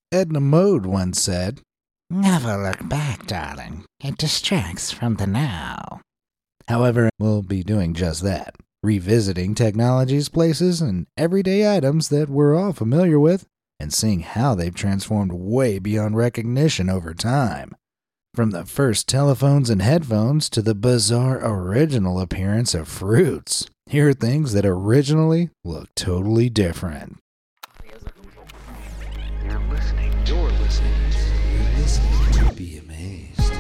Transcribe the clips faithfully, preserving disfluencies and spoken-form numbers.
Edna Mode once said, "Never look back, darling. It distracts from the now." However, we'll be doing just that, revisiting technologies, places, and everyday items that we're all familiar with, and seeing how they've transformed way beyond recognition over time. From the first telephones and headphones to the bizarre original appearance of fruits, here are things that originally looked totally different. You're listening, you're listening to, you're listening to Be Amazed.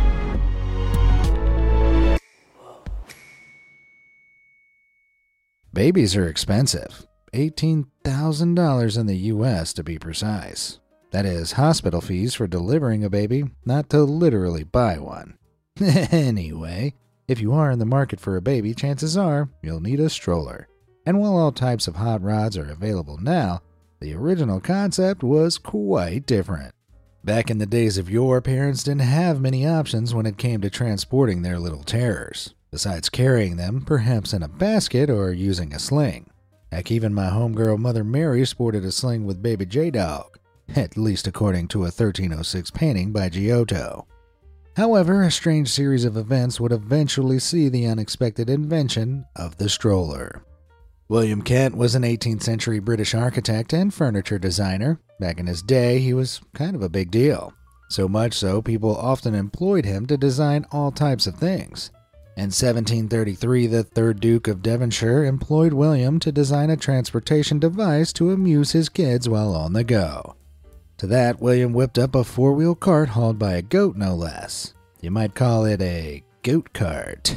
Babies are expensive. eighteen thousand dollars in the U S to be precise. That is hospital fees for delivering a baby, not to literally buy one. Anyway, if you are in the market for a baby, chances are you'll need a stroller. And while all types of hot rods are available now, the original concept was quite different. Back in the days of yore, parents didn't have many options when it came to transporting their little terrors, besides carrying them perhaps in a basket or using a sling. Heck, even my homegirl Mother Mary sported a sling with baby J-Dog, at least according to a thirteen oh six painting by Giotto. However, a strange series of events would eventually see the unexpected invention of the stroller. William Kent was an eighteenth century British architect and furniture designer. Back in his day, he was kind of a big deal. So much so, people often employed him to design all types of things. In seventeen thirty-three, the third Duke of Devonshire employed William to design a transportation device to amuse his kids while on the go. To that, William whipped up a four-wheel cart hauled by a goat, no less. You might call it a goat cart.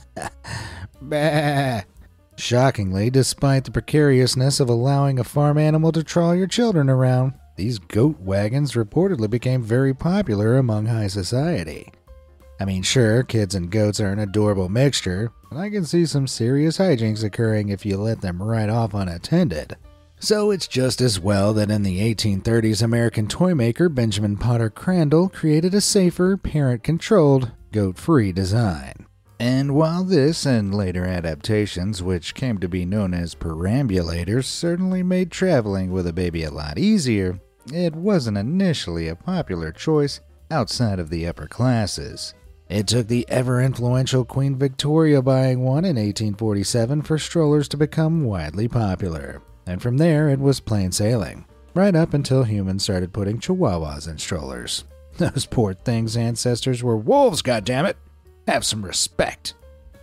Bah! Shockingly, despite the precariousness of allowing a farm animal to trawl your children around, these goat wagons reportedly became very popular among high society. I mean, sure, kids and goats are an adorable mixture, but I can see some serious hijinks occurring if you let them ride off unattended. So it's just as well that in the eighteen thirties, American toy maker Benjamin Potter Crandall created a safer, parent-controlled, goat-free design. And while this and later adaptations, which came to be known as perambulators, certainly made traveling with a baby a lot easier, it wasn't initially a popular choice outside of the upper classes. It took the ever-influential Queen Victoria buying one in eighteen forty-seven for strollers to become widely popular. And from there, it was plain sailing, right up until humans started putting chihuahuas in strollers. Those poor things' ancestors were wolves, goddammit! Have some respect.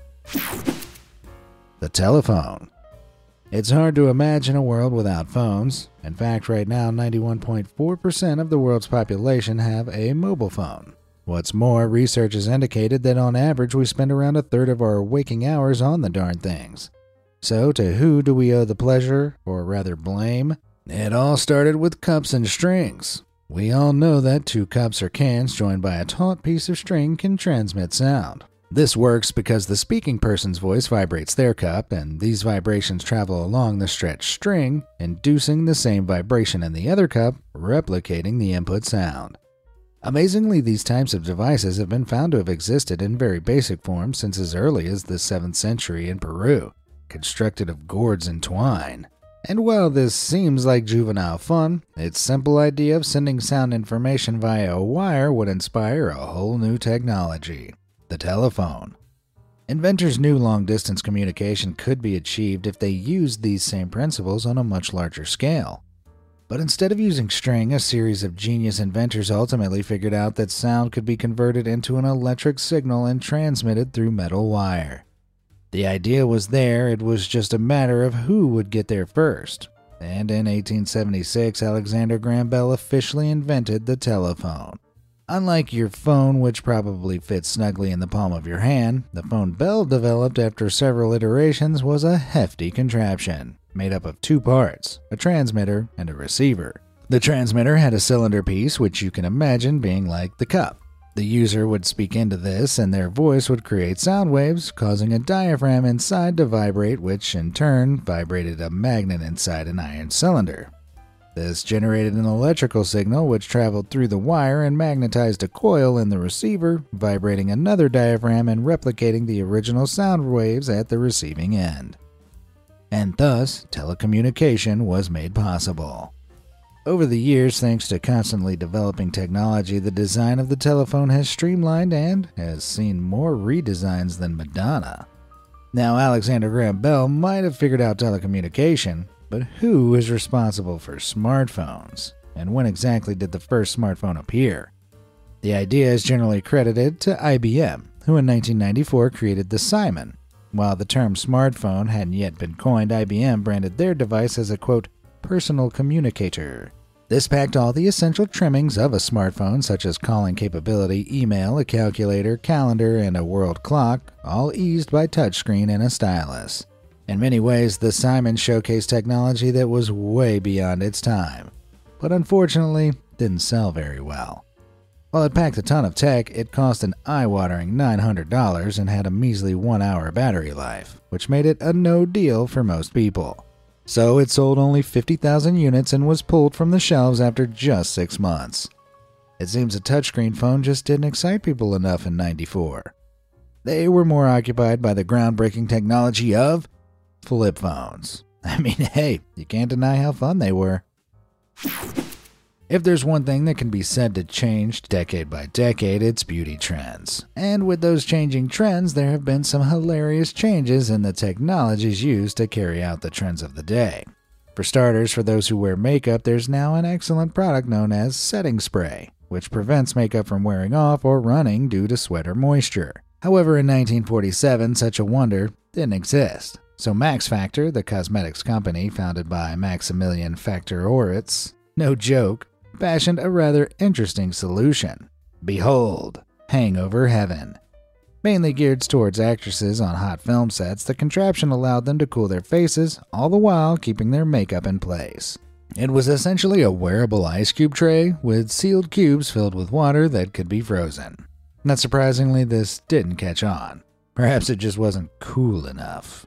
The telephone. It's hard to imagine a world without phones. In fact, right now, ninety-one point four percent of the world's population have a mobile phone. What's more, research has indicated that on average we spend around a third of our waking hours on the darn things. So, to who do we owe the pleasure, or rather blame? It all started with cups and strings. We all know that two cups or cans joined by a taut piece of string can transmit sound. This works because the speaking person's voice vibrates their cup, and these vibrations travel along the stretched string, inducing the same vibration in the other cup, replicating the input sound. Amazingly, these types of devices have been found to have existed in very basic form since as early as the seventh century in Peru, constructed of gourds and twine. And while this seems like juvenile fun, its simple idea of sending sound information via a wire would inspire a whole new technology: the telephone. Inventors knew long-distance communication could be achieved if they used these same principles on a much larger scale. But instead of using string, a series of genius inventors ultimately figured out that sound could be converted into an electric signal and transmitted through metal wire. The idea was there, it was just a matter of who would get there first. And in eighteen seventy-six, Alexander Graham Bell officially invented the telephone. Unlike your phone, which probably fits snugly in the palm of your hand, the phone Bell developed after several iterations was a hefty contraption, made up of two parts, a transmitter and a receiver. The transmitter had a cylinder piece, which you can imagine being like the cup. The user would speak into this, and their voice would create sound waves, causing a diaphragm inside to vibrate, which in turn vibrated a magnet inside an iron cylinder. This generated an electrical signal which traveled through the wire and magnetized a coil in the receiver, vibrating another diaphragm and replicating the original sound waves at the receiving end. And thus, telecommunication was made possible. Over the years, thanks to constantly developing technology, the design of the telephone has streamlined and has seen more redesigns than Madonna. Now, Alexander Graham Bell might have figured out telecommunication, but who is responsible for smartphones? And when exactly did the first smartphone appear? The idea is generally credited to I B M, who in nineteen ninety-four created the Simon. While the term smartphone hadn't yet been coined, I B M branded their device as a, quote, personal communicator. This packed all the essential trimmings of a smartphone, such as calling capability, email, a calculator, calendar, and a world clock, all eased by touchscreen and a stylus. In many ways, the Simon showcased technology that was way beyond its time, but unfortunately didn't sell very well. While it packed a ton of tech, it cost an eye-watering nine hundred dollars and had a measly one-hour battery life, which made it a no deal for most people. So it sold only fifty thousand units and was pulled from the shelves after just six months. It seems a touchscreen phone just didn't excite people enough in ninety-four. They were more occupied by the groundbreaking technology of flip phones. I mean, hey, you can't deny how fun they were. If there's one thing that can be said to change decade by decade, it's beauty trends. And with those changing trends, there have been some hilarious changes in the technologies used to carry out the trends of the day. For starters, for those who wear makeup, there's now an excellent product known as setting spray, which prevents makeup from wearing off or running due to sweat or moisture. However, in nineteen forty-seven, such a wonder didn't exist. So Max Factor, the cosmetics company founded by Maximilian Factor-Oritz, no joke, fashioned a rather interesting solution. Behold, Hangover Heaven. Mainly geared towards actresses on hot film sets, the contraption allowed them to cool their faces, all the while keeping their makeup in place. It was essentially a wearable ice cube tray with sealed cubes filled with water that could be frozen. Not surprisingly, this didn't catch on. Perhaps it just wasn't cool enough.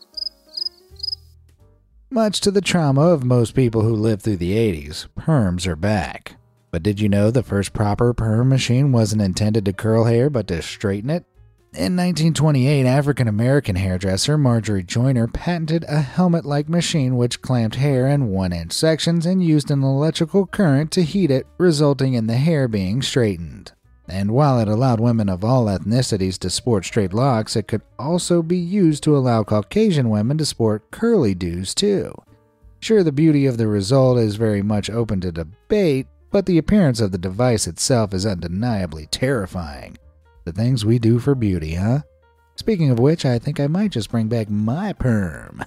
Much to the trauma of most people who lived through the eighties, perms are back. But did you know the first proper perm machine wasn't intended to curl hair but to straighten it? In nineteen twenty-eight, African-American hairdresser Marjorie Joyner patented a helmet-like machine which clamped hair in one-inch sections and used an electrical current to heat it, resulting in the hair being straightened. And while it allowed women of all ethnicities to sport straight locks, it could also be used to allow Caucasian women to sport curly doos too. Sure, the beauty of the result is very much open to debate, but the appearance of the device itself is undeniably terrifying. The things we do for beauty, huh? Speaking of which, I think I might just bring back my perm.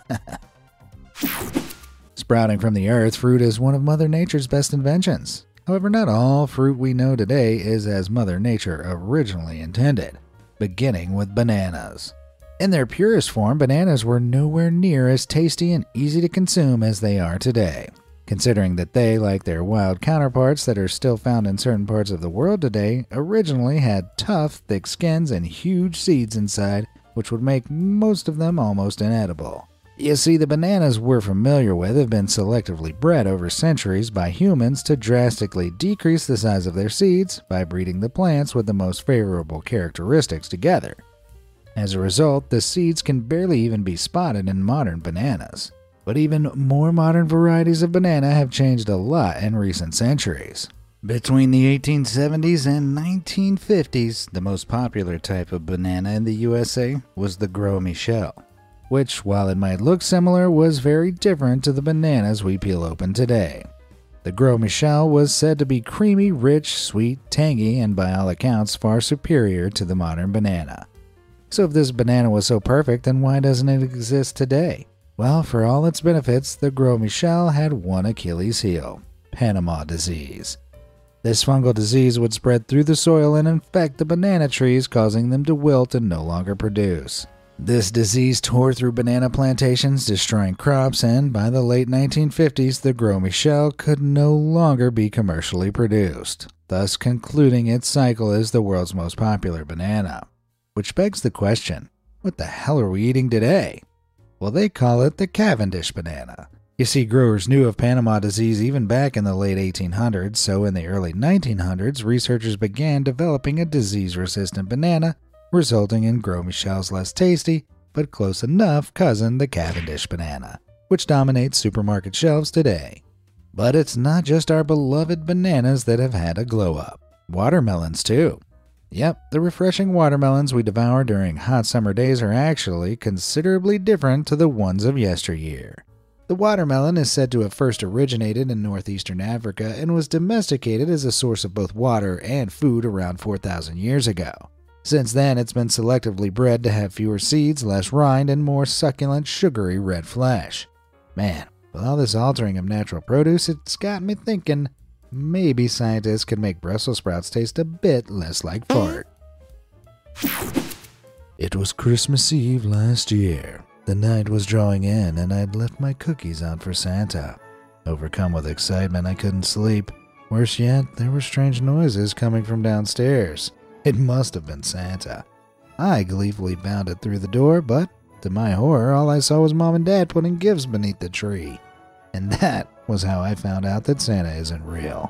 Sprouting from the earth, fruit is one of Mother Nature's best inventions. However, not all fruit we know today is as Mother Nature originally intended, beginning with bananas. In their purest form, bananas were nowhere near as tasty and easy to consume as they are today, considering that they, like their wild counterparts that are still found in certain parts of the world today, originally had tough, thick skins and huge seeds inside, which would make most of them almost inedible. You see, the bananas we're familiar with have been selectively bred over centuries by humans to drastically decrease the size of their seeds by breeding the plants with the most favorable characteristics together. As a result, the seeds can barely even be spotted in modern bananas. But even more modern varieties of banana have changed a lot in recent centuries. Between the eighteen seventies and nineteen fifties, the most popular type of banana in the U S A was the Gros Michel, which, while it might look similar, was very different to the bananas we peel open today. The Gros Michel was said to be creamy, rich, sweet, tangy, and by all accounts far superior to the modern banana. So if this banana was so perfect, then why doesn't it exist today? Well, for all its benefits, the Gros Michel had one Achilles heel: Panama disease. This fungal disease would spread through the soil and infect the banana trees, causing them to wilt and no longer produce. This disease tore through banana plantations, destroying crops, and by the late nineteen fifties, the Gros Michel could no longer be commercially produced, thus concluding its cycle as the world's most popular banana. Which begs the question, what the hell are we eating today? Well, they call it the Cavendish banana. You see, growers knew of Panama disease even back in the late eighteen hundreds, so in the early nineteen hundreds, researchers began developing a disease-resistant banana, resulting in Gros Michel's less tasty, but close enough cousin, the Cavendish banana, which dominates supermarket shelves today. But it's not just our beloved bananas that have had a glow up. Watermelons too. Yep, the refreshing watermelons we devour during hot summer days are actually considerably different to the ones of yesteryear. The watermelon is said to have first originated in northeastern Africa and was domesticated as a source of both water and food around four thousand years ago. Since then, it's been selectively bred to have fewer seeds, less rind, and more succulent, sugary red flesh. Man, with all this altering of natural produce, it's got me thinking maybe scientists could make Brussels sprouts taste a bit less like fart. It was Christmas Eve last year. The night was drawing in, and I'd left my cookies out for Santa. Overcome with excitement, I couldn't sleep. Worse yet, there were strange noises coming from downstairs. It must have been Santa. I gleefully bounded through the door, but to my horror, all I saw was Mom and Dad putting gifts beneath the tree. And that was how I found out that Santa isn't real.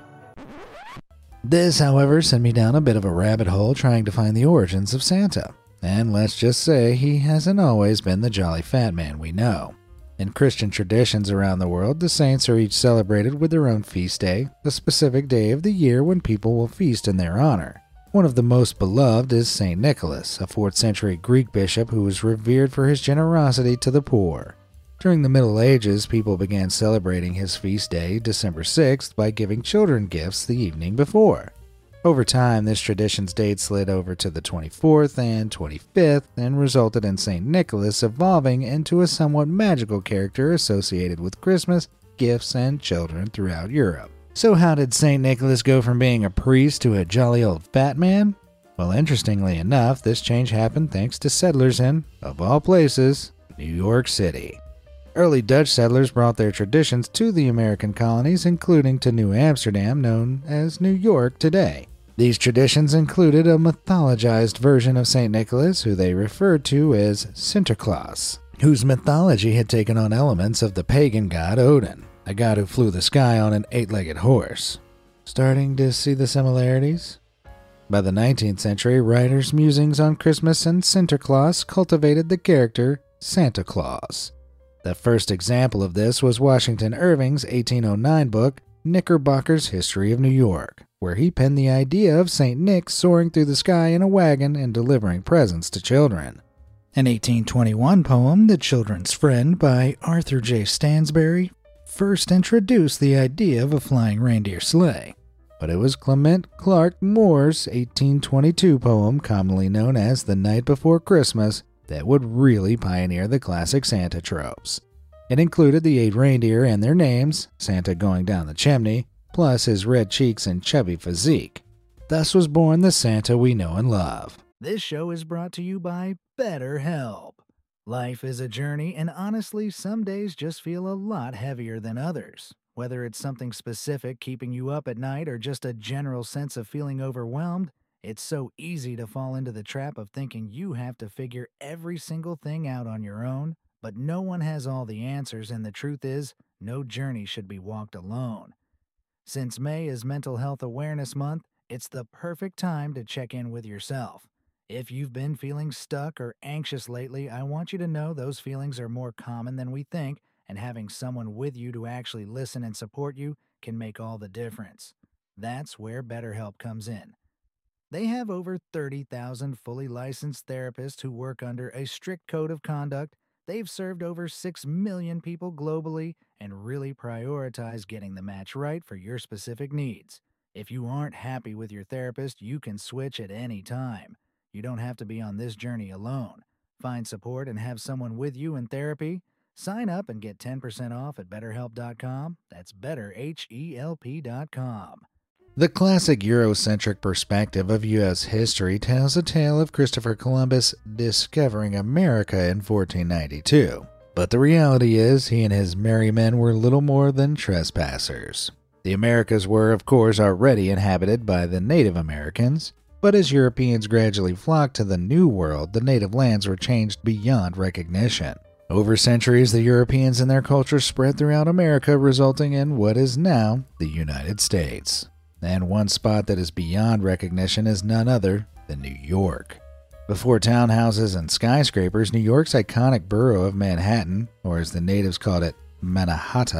This, however, sent me down a bit of a rabbit hole trying to find the origins of Santa. And let's just say he hasn't always been the jolly fat man we know. In Christian traditions around the world, the saints are each celebrated with their own feast day, a specific day of the year when people will feast in their honor. One of the most beloved is Saint Nicholas, a fourth century Greek bishop who was revered for his generosity to the poor. During the Middle Ages, people began celebrating his feast day, December sixth, by giving children gifts the evening before. Over time, this tradition's date slid over to the twenty-fourth and twenty-fifth and resulted in Saint Nicholas evolving into a somewhat magical character associated with Christmas, gifts, and children throughout Europe. So how did Saint Nicholas go from being a priest to a jolly old fat man? Well, interestingly enough, this change happened thanks to settlers in, of all places, New York City. Early Dutch settlers brought their traditions to the American colonies, including to New Amsterdam, known as New York today. These traditions included a mythologized version of Saint Nicholas, who they referred to as Sinterklaas, whose mythology had taken on elements of the pagan god Odin, a god who flew the sky on an eight-legged horse. Starting to see the similarities? By the nineteenth century, writers' musings on Christmas and Sinterklaas cultivated the character Santa Claus. The first example of this was Washington Irving's eighteen oh nine book, Knickerbocker's History of New York, where he penned the idea of Saint Nick soaring through the sky in a wagon and delivering presents to children. An eighteen twenty-one poem, The Children's Friend, by Arthur J. Stansbury, first introduced the idea of a flying reindeer sleigh. But it was Clement Clarke Moore's eighteen twenty-two poem, commonly known as The Night Before Christmas, that would really pioneer the classic Santa tropes. It included the eight reindeer and their names, Santa going down the chimney, plus his red cheeks and chubby physique. Thus was born the Santa we know and love. This show is brought to you by BetterHelp. Life is a journey, and honestly, some days just feel a lot heavier than others. Whether it's something specific keeping you up at night or just a general sense of feeling overwhelmed, it's so easy to fall into the trap of thinking you have to figure every single thing out on your own, but no one has all the answers, and the truth is, no journey should be walked alone. Since May is Mental Health Awareness Month, it's the perfect time to check in with yourself. If you've been feeling stuck or anxious lately, I want you to know those feelings are more common than we think, and having someone with you to actually listen and support you can make all the difference. That's where BetterHelp comes in. They have over thirty thousand fully licensed therapists who work under a strict code of conduct. They've served over six million people globally and really prioritize getting the match right for your specific needs. If you aren't happy with your therapist, you can switch at any time. You don't have to be on this journey alone. Find support and have someone with you in therapy. Sign up and get ten percent off at better help dot com. That's better help dot com. The classic Eurocentric perspective of U S history tells a tale of Christopher Columbus discovering America in fourteen ninety-two. But the reality is, he and his merry men were little more than trespassers. The Americas were, of course, already inhabited by the Native Americans, but as Europeans gradually flocked to the New World, the native lands were changed beyond recognition. Over centuries, the Europeans and their culture spread throughout America, resulting in what is now the United States. And one spot that is beyond recognition is none other than New York. Before townhouses and skyscrapers, New York's iconic borough of Manhattan, or as the natives called it, Mannahatta,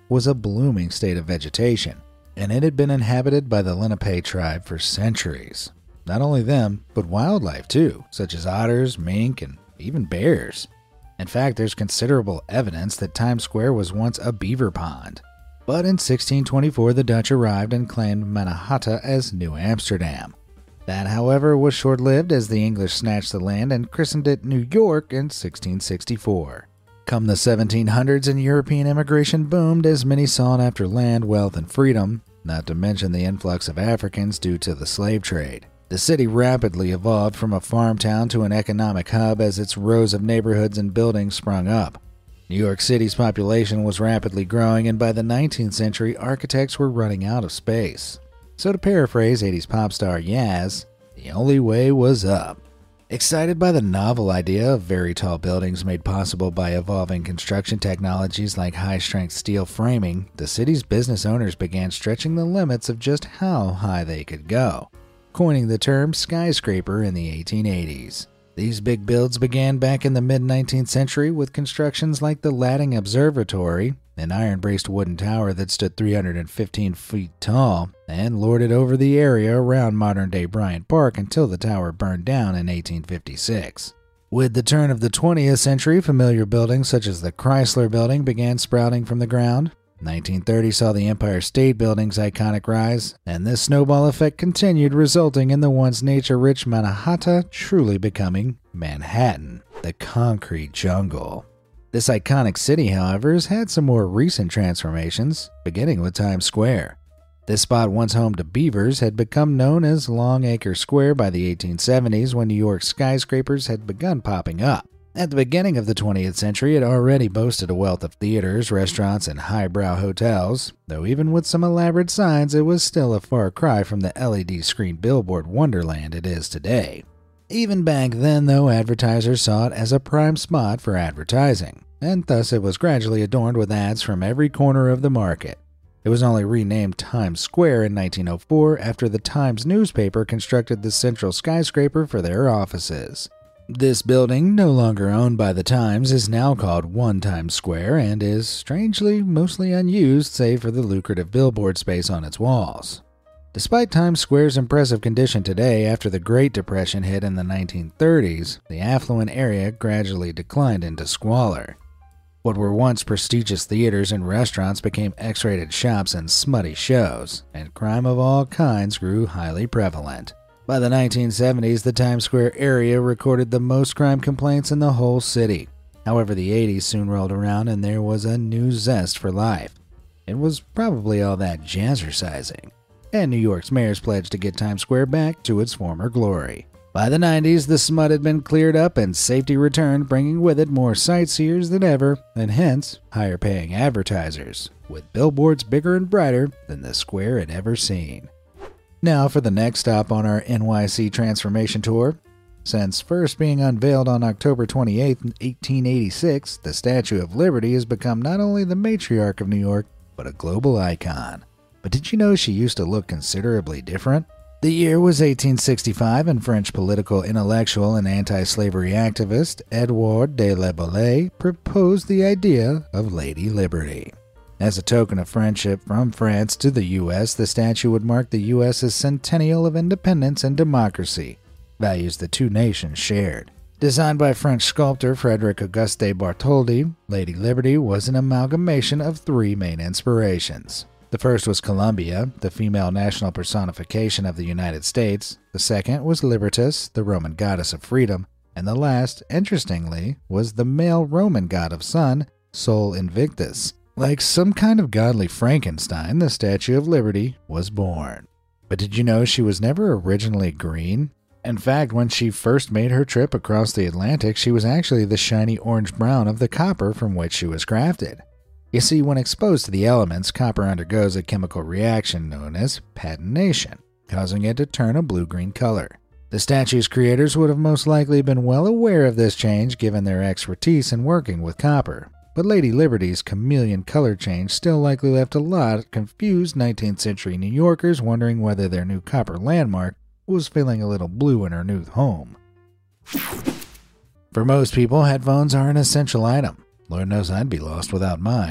was a blooming state of vegetation, and it had been inhabited by the Lenape tribe for centuries. Not only them, but wildlife too, such as otters, mink, and even bears. In fact, there's considerable evidence that Times Square was once a beaver pond. But in sixteen twenty-four, the Dutch arrived and claimed Mannahatta as New Amsterdam. That, however, was short-lived as the English snatched the land and christened it New York in sixteen sixty-four. Come the seventeen hundreds and European immigration boomed as many sought after land, wealth, and freedom, not to mention the influx of Africans due to the slave trade. The city rapidly evolved from a farm town to an economic hub as its rows of neighborhoods and buildings sprung up. New York City's population was rapidly growing, and by the nineteenth century, architects were running out of space. So to paraphrase eighties pop star Yaz, the only way was up. Excited by the novel idea of very tall buildings made possible by evolving construction technologies like high-strength steel framing, the city's business owners began stretching the limits of just how high they could go, coining the term skyscraper in the eighteen eighties. These big builds began back in the mid-nineteenth century with constructions like the Ladding Observatory, an iron-braced wooden tower that stood three hundred fifteen feet tall and lorded over the area around modern-day Bryant Park until the tower burned down in eighteen fifty-six. With the turn of the twentieth century, familiar buildings such as the Chrysler Building began sprouting from the ground. nineteen thirty saw the Empire State Building's iconic rise, and this snowball effect continued, resulting in the once nature-rich Mannahatta truly becoming Manhattan, the concrete jungle. This iconic city, however, has had some more recent transformations, beginning with Times Square. This spot, once home to beavers, had become known as Longacre Square by the eighteen seventies when New York's skyscrapers had begun popping up. At the beginning of the twentieth century, it already boasted a wealth of theaters, restaurants, and highbrow hotels, though even with some elaborate signs, it was still a far cry from the L E D screen billboard wonderland it is today. Even back then, though, advertisers saw it as a prime spot for advertising, and thus it was gradually adorned with ads from every corner of the market. It was only renamed Times Square in nineteen oh four after the Times newspaper constructed the central skyscraper for their offices. This building, no longer owned by the Times, is now called One Times Square and is, strangely, mostly unused save for the lucrative billboard space on its walls. Despite Times Square's impressive condition today, after the Great Depression hit in the nineteen thirties, the affluent area gradually declined into squalor. What were once prestigious theaters and restaurants became X-rated shops and smutty shows, and crime of all kinds grew highly prevalent. By the nineteen seventies, the Times Square area recorded the most crime complaints in the whole city. However, the eighties soon rolled around and there was a new zest for life. It was probably all that jazzercising. And New York's mayors pledged to get Times Square back to its former glory. By the nineties, the smut had been cleared up and safety returned, bringing with it more sightseers than ever, and hence, higher-paying advertisers, with billboards bigger and brighter than the square had ever seen. Now for the next stop on our N Y C transformation tour. Since first being unveiled on October twenty-eighth, eighteen eighty-six, the Statue of Liberty has become not only the matriarch of New York, but a global icon. But did you know she used to look considerably different? The year was eighteen sixty-five, and French political intellectual and anti-slavery activist Edouard de la Boulaye proposed the idea of Lady Liberty. As a token of friendship from France to the U S, the statue would mark the U S's centennial of independence and democracy, values the two nations shared. Designed by French sculptor Frederic Auguste Bartholdi, Lady Liberty was an amalgamation of three main inspirations. The first was Columbia, the female national personification of the United States. The second was Libertas, the Roman goddess of freedom. And the last, interestingly, was the male Roman god of sun, Sol Invictus. Like some kind of godly Frankenstein, the Statue of Liberty was born. But did you know she was never originally green? In fact, when she first made her trip across the Atlantic, she was actually the shiny orange-brown of the copper from which she was crafted. You see, when exposed to the elements, copper undergoes a chemical reaction known as patination, causing it to turn a blue-green color. The statue's creators would have most likely been well aware of this change given their expertise in working with copper. But Lady Liberty's chameleon color change still likely left a lot of confused nineteenth century New Yorkers wondering whether their new copper landmark was feeling a little blue in her new home. For most people, headphones are an essential item. Lord knows I'd be lost without mine.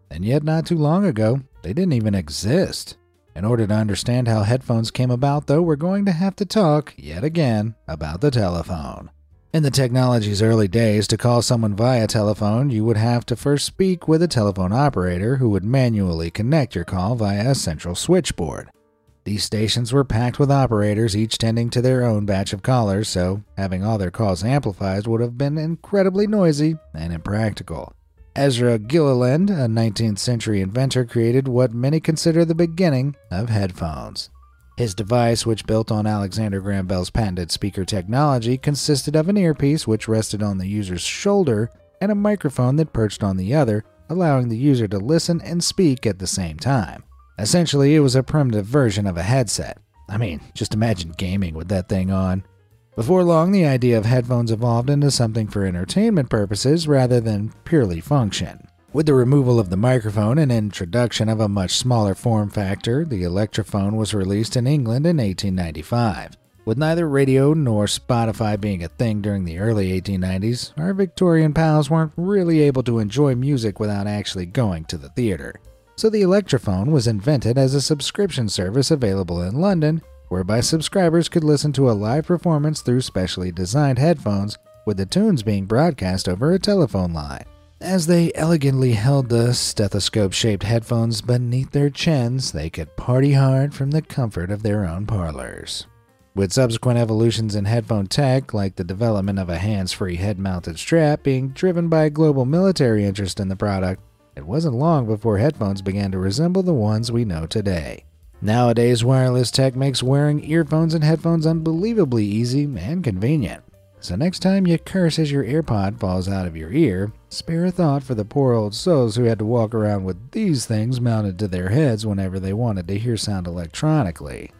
And yet not too long ago, they didn't even exist. In order to understand how headphones came about, though, we're going to have to talk, yet again, about the telephone. In the technology's early days, to call someone via telephone, you would have to first speak with a telephone operator who would manually connect your call via a central switchboard. These stations were packed with operators, each tending to their own batch of callers, so having all their calls amplified would have been incredibly noisy and impractical. Ezra Gilliland, a nineteenth century inventor, created what many consider the beginning of headphones. His device, which built on Alexander Graham Bell's patented speaker technology, consisted of an earpiece which rested on the user's shoulder and a microphone that perched on the other, allowing the user to listen and speak at the same time. Essentially, it was a primitive version of a headset. I mean, just imagine gaming with that thing on. Before long, the idea of headphones evolved into something for entertainment purposes rather than purely function. With the removal of the microphone and introduction of a much smaller form factor, the Electrophone was released in England in eighteen ninety-five. With neither radio nor Spotify being a thing during the early eighteen nineties, our Victorian pals weren't really able to enjoy music without actually going to the theater. So the Electrophone was invented as a subscription service available in London, whereby subscribers could listen to a live performance through specially designed headphones, with the tunes being broadcast over a telephone line. As they elegantly held the stethoscope-shaped headphones beneath their chins, they could party hard from the comfort of their own parlors. With subsequent evolutions in headphone tech, like the development of a hands-free head-mounted strap being driven by global military interest in the product, it wasn't long before headphones began to resemble the ones we know today. Nowadays, wireless tech makes wearing earphones and headphones unbelievably easy and convenient. So next time you curse as your AirPod falls out of your ear, spare a thought for the poor old souls who had to walk around with these things mounted to their heads whenever they wanted to hear sound electronically.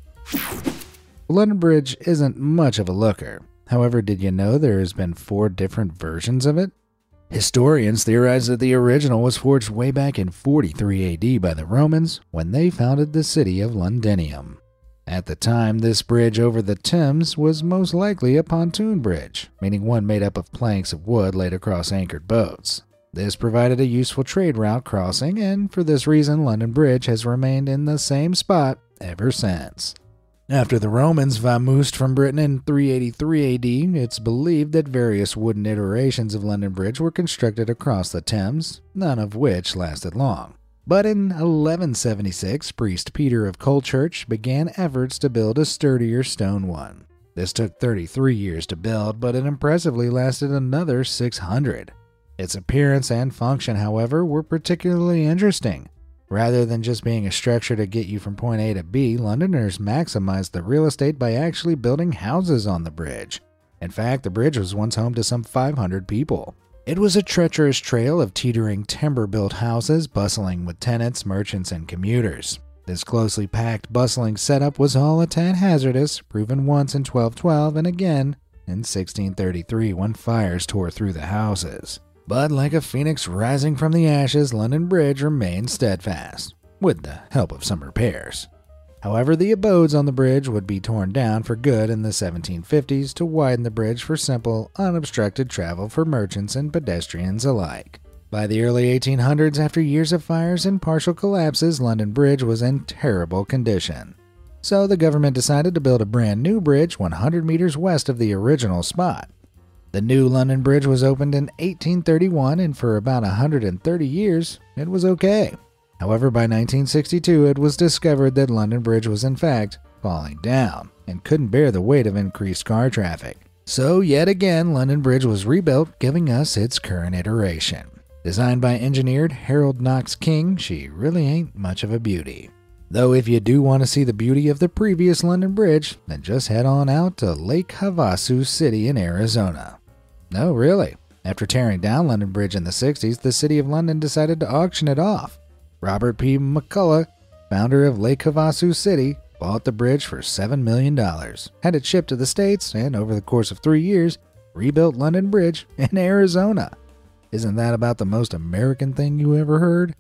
London Bridge isn't much of a looker. However, did you know there has been four different versions of it? Historians theorize that the original was forged way back in forty-three A D by the Romans when they founded the city of Londinium. At the time, this bridge over the Thames was most likely a pontoon bridge, meaning one made up of planks of wood laid across anchored boats. This provided a useful trade route crossing, and for this reason, London Bridge has remained in the same spot ever since. After the Romans vamoosed from Britain in three eighty-three A D, it's believed that various wooden iterations of London Bridge were constructed across the Thames, none of which lasted long. But in eleven seventy-six, priest Peter of Colchurch began efforts to build a sturdier stone one. This took thirty-three years to build, but it impressively lasted another six hundred. Its appearance and function, however, were particularly interesting. Rather than just being a structure to get you from point A to B, Londoners maximized the real estate by actually building houses on the bridge. In fact, the bridge was once home to some five hundred people. It was a treacherous trail of teetering timber-built houses, bustling with tenants, merchants, and commuters. This closely packed, bustling setup was all a tad hazardous, proven once in twelve twelve and again in sixteen thirty-three when fires tore through the houses. But like a phoenix rising from the ashes, London Bridge remained steadfast, with the help of some repairs. However, the abodes on the bridge would be torn down for good in the seventeen fifties to widen the bridge for simple, unobstructed travel for merchants and pedestrians alike. By the early eighteen hundreds, after years of fires and partial collapses, London Bridge was in terrible condition. So the government decided to build a brand new bridge one hundred meters west of the original spot. The new London Bridge was opened in eighteen thirty-one, and for about one hundred thirty years, it was okay. However, by nineteen sixty-two, it was discovered that London Bridge was in fact falling down and couldn't bear the weight of increased car traffic. So yet again, London Bridge was rebuilt, giving us its current iteration. Designed by engineer Harold Knox King, she really ain't much of a beauty. Though if you do want to see the beauty of the previous London Bridge, then just head on out to Lake Havasu City in Arizona. No, really. After tearing down London Bridge in the sixties, the city of London decided to auction it off. Robert P. McCullough, founder of Lake Havasu City, bought the bridge for seven million dollars, had it shipped to the States, and over the course of three years, rebuilt London Bridge in Arizona. Isn't that about the most American thing you ever heard?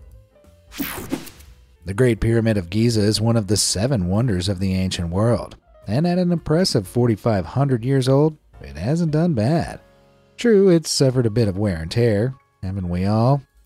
The Great Pyramid of Giza is one of the seven wonders of the ancient world, and at an impressive forty-five hundred years old, it hasn't done bad. True, it's suffered a bit of wear and tear, haven't we all?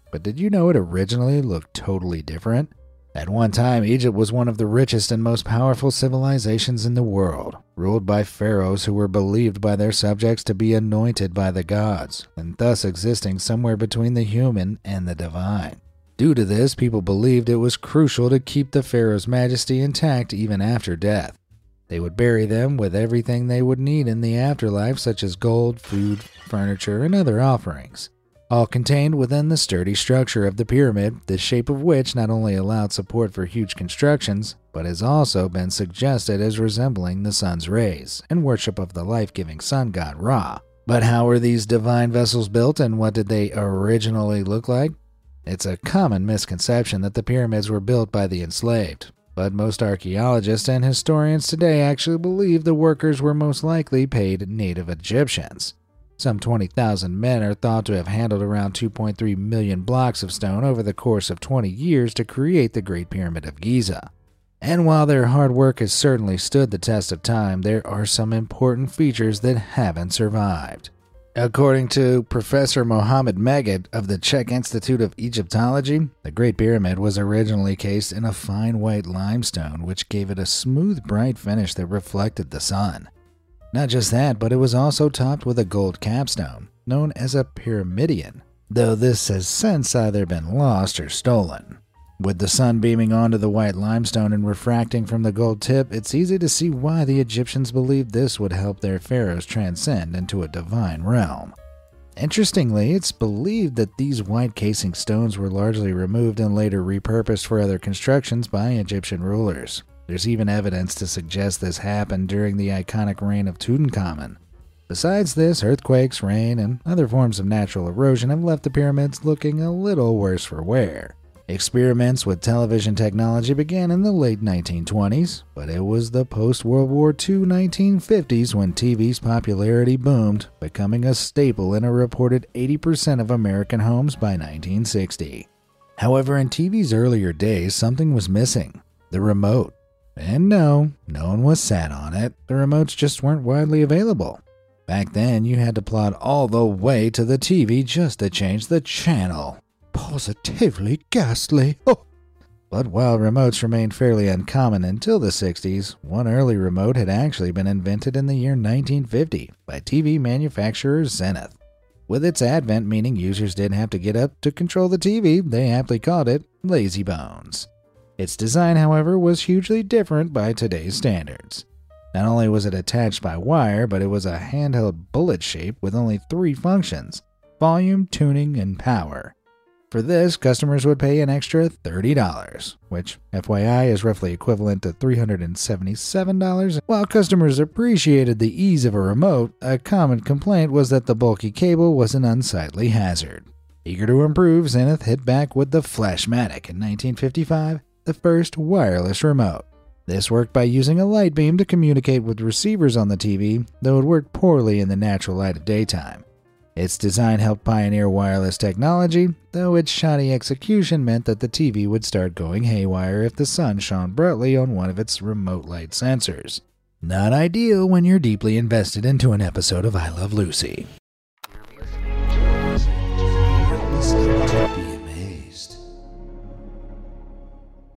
But did you know it originally looked totally different? At one time, Egypt was one of the richest and most powerful civilizations in the world, ruled by pharaohs who were believed by their subjects to be anointed by the gods, and thus existing somewhere between the human and the divine. Due to this, people believed it was crucial to keep the pharaoh's majesty intact even after death. They would bury them with everything they would need in the afterlife, such as gold, food, furniture, and other offerings, all contained within the sturdy structure of the pyramid, the shape of which not only allowed support for huge constructions, but has also been suggested as resembling the sun's rays and worship of the life-giving sun god Ra. But how were these divine vessels built, and what did they originally look like? It's a common misconception that the pyramids were built by the enslaved, but most archaeologists and historians today actually believe the workers were most likely paid native Egyptians. Some twenty thousand men are thought to have handled around two point three million blocks of stone over the course of twenty years to create the Great Pyramid of Giza. And while their hard work has certainly stood the test of time, there are some important features that haven't survived. According to Professor Mohammed Meghed of the Czech Institute of Egyptology, the Great Pyramid was originally cased in a fine white limestone, which gave it a smooth, bright finish that reflected the sun. Not just that, but it was also topped with a gold capstone, known as a pyramidion, though this has since either been lost or stolen. With the sun beaming onto the white limestone and refracting from the gold tip, it's easy to see why the Egyptians believed this would help their pharaohs transcend into a divine realm. Interestingly, it's believed that these white casing stones were largely removed and later repurposed for other constructions by Egyptian rulers. There's even evidence to suggest this happened during the iconic reign of Tutankhamun. Besides this, earthquakes, rain, and other forms of natural erosion have left the pyramids looking a little worse for wear. Experiments with television technology began in the late nineteen twenties, but it was the post-World War Two nineteen fifties when T V's popularity boomed, becoming a staple in a reported eighty percent of American homes by nineteen sixty. However, in T V's earlier days, something was missing: the remote. And no, no one was sat on it. The remotes just weren't widely available. Back then, you had to plod all the way to the T V just to change the channel. Positively ghastly. Oh. But while remotes remained fairly uncommon until the sixties, one early remote had actually been invented in the year nineteen fifty by T V manufacturer Zenith. With its advent meaning users didn't have to get up to control the T V, they aptly called it lazy bones. Its design, however, was hugely different by today's standards. Not only was it attached by wire, but it was a handheld bullet shape with only three functions: volume, tuning, and power. For this, customers would pay an extra thirty dollars, which, F Y I, is roughly equivalent to three hundred seventy-seven dollars. While customers appreciated the ease of a remote, a common complaint was that the bulky cable was an unsightly hazard. Eager to improve, Zenith hit back with the Flashmatic in nineteen fifty-five, the first wireless remote. This worked by using a light beam to communicate with receivers on the T V, though it worked poorly in the natural light of daytime. Its design helped pioneer wireless technology, though its shoddy execution meant that the T V would start going haywire if the sun shone brightly on one of its remote light sensors. Not ideal when you're deeply invested into an episode of I Love Lucy.